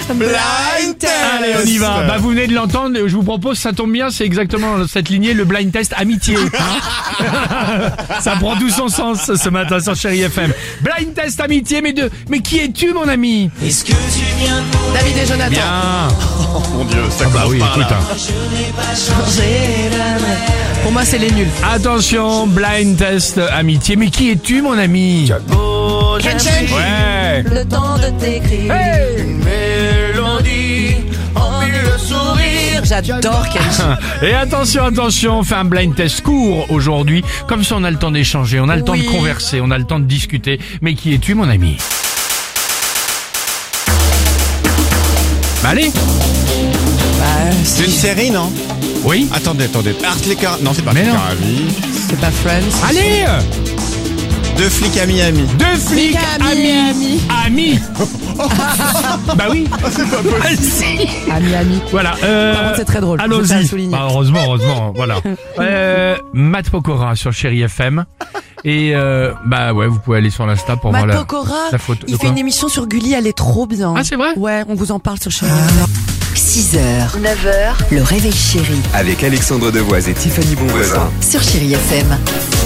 Blind Test. Allez, on y va. Bah, vous venez de l'entendre, je vous propose, ça tombe bien, c'est exactement cette lignée, le blind test amitié. Ça prend tout son sens ce matin sur Chérie FM. Blind test amitié, mais qui es-tu, mon ami? Est-ce que tu viens pour David et Jonathan. Bien. Oh mon Dieu, ça Bah oui, écoute. Pour moi, c'est les nuls. Attention, blind test amitié, mais qui es-tu, mon ami? Kenchen. Ouais. Le temps de t'écrire. Hey. mélodie, le sourire. J'adore Kenchen. Et attention, on fait un blind test court aujourd'hui. Comme ça, on a le temps d'échanger, on a le temps de Oui. converser, on a le temps de discuter. Mais qui es-tu, mon ami? Bah allez. C'est une série, non? Oui. Attendez. Art les Car... Non, c'est pas Mais les non. Caravis. C'est pas Friends. Allez. Deux flics à Miami. Deux flics Ami. amis. Bah oui. Ami. Voilà. Par contre, c'est très drôle. Je tiens à le Allons-y. souligner. Bah, heureusement, voilà. Matt Pokora sur Chérie FM. Et bah ouais, vous pouvez aller sur l'Insta pour voir Matt la Pokora, photo. il De fait quoi une émission sur Gulli, elle est trop bien. Ah, c'est vrai? Ouais, on vous en parle sur Chérie. 6h, 9h, le réveil chéri Avec Alexandre Devoise et Tiffany Bonvoisin. sur Chérie FM.